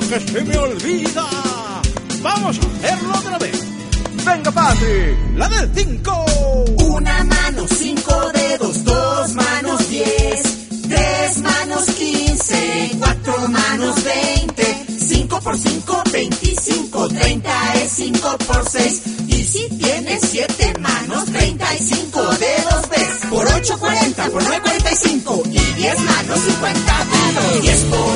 que se me olvida. Vamos a hacerlo otra vez. Venga, Patri, la del 5. Una mano, 5 dedos, 2 manos, 10, 3 manos, 15, 4 manos, 20, 5 por 5, 25, 30 es 5 por 6. Y si tienes 7 manos, 35 dedos ves. Por 8, 40, por 9, 45. Y 10 manos, 50 dedos. 10 por